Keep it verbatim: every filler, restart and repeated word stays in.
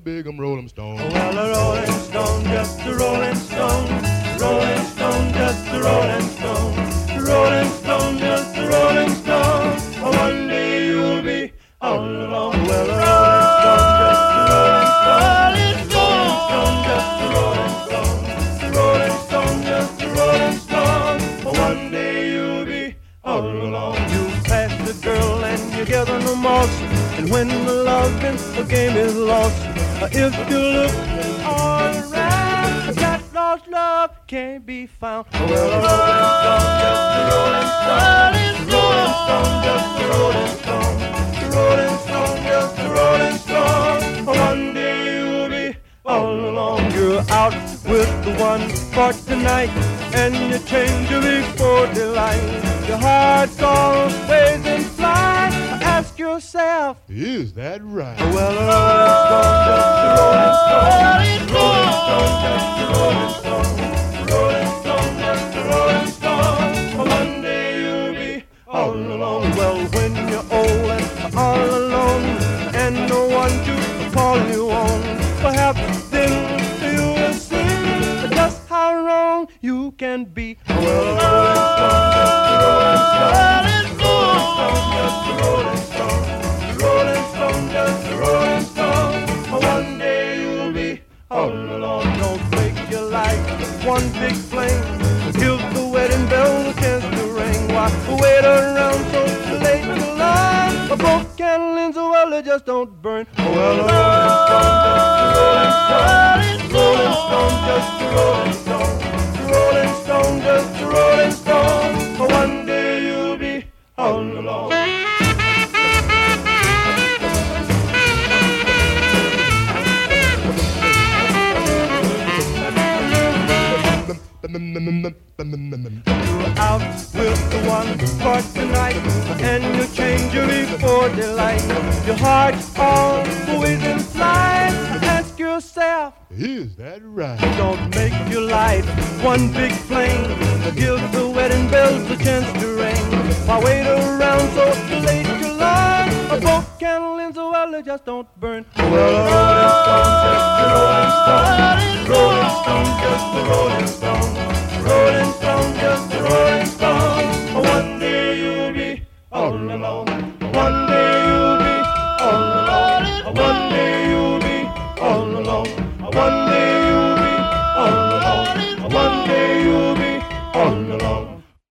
big um Rolling Stone. Well, a Rolling Stone, just a Rolling Stone. Rolling Stone, just a Rolling Stone. Rolling Stone, just a Rolling Stone. One day you'll be all alone. Well, a Rolling Stone, just a Rolling Stone. Rolling Stone, just a Rolling Stone. Rolling Stone, just a Rolling Stone. One day you'll be all alone. You pass the girl and you get on the moss, and when the loving the game is lost, if you look all around, that lost love can't be found. Well, a Rolling Stone, just a Rolling Stone. Rolling Stone, just a Rolling Stone. Rolling Stone, just a Rolling Stone. One day you'll be all alone. You're out with the one for tonight, and you change your week for delight. Your heart's always in flight. Ask yourself, is that right? Well, a Rolling Stone, just a Rolling Stone. Rolling Stone, just a Rolling Stone. Rolling Stone, just a Rolling Stone. One day you'll be all alone. Well, when you're old and all alone, and no one to call you on, perhaps then you will see just how wrong you can be. Well, a Rolling Stone, just a Rolling Stone. Rolling Stone, just a Rolling Stone. Rolling Stone, just a Rolling Stone. One day you'll be all alone. Don't break your life one big flame. Give the wedding bell a chance to ring. Why wait around so late to learn? A broken candle in the well, it just don't burn. Well, a Rolling Stone, just a Rolling Stone. Rolling Stone, just a Rolling Stone. Rolling Stone, just a Rolling Stone. One day you'll be all alone. You're out with the one for tonight, and you change your week for delight. Your heart's always in flight. Ask yourself, is that right? Don't make your life one big flame. Give the wedding bells a chance to ring. Why wait around so late to learn? A broken candle in the well, it just don't burn. Well, a Rolling Stone, just a Rolling Stone. Rolling Stone, just a Rolling Stone. Rolling Stone, just a Rolling Stone.